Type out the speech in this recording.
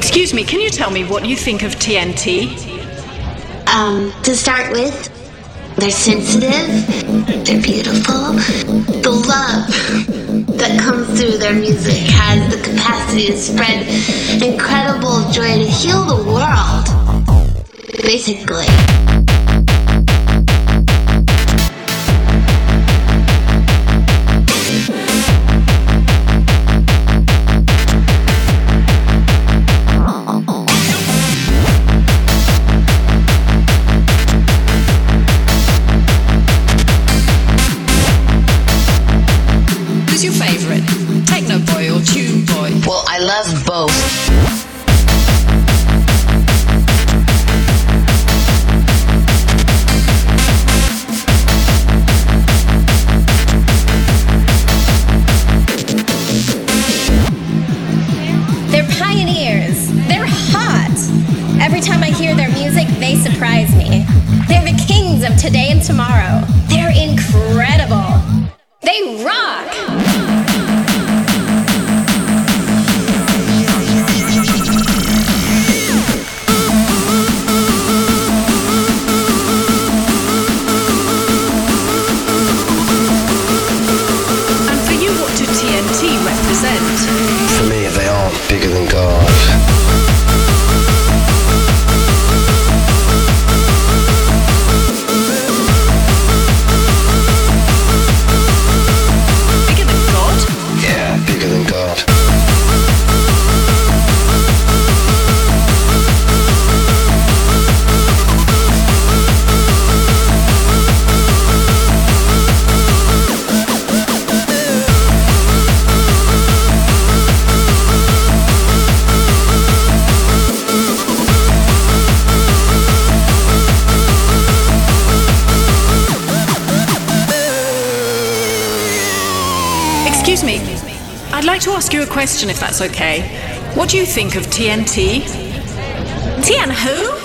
Excuse me, can you tell me what you think of TNT? To start with, they're sensitive, they're beautiful. The love that comes through their music has the capacity to spread incredible joy to heal the world. Basically. Who's your favourite? Techno boy or tune boy? Well, I love both. They're pioneers. They're hot. Every time I hear their music, they surprise me. They're the kings of today and tomorrow. They're incredible. They rock! And for you, what do TNT represent? For me, they aren't bigger than God. Bigger than God? Yeah, bigger than God. Excuse me, I'd like to ask you a question if that's okay. What do you think of TNT? TN who?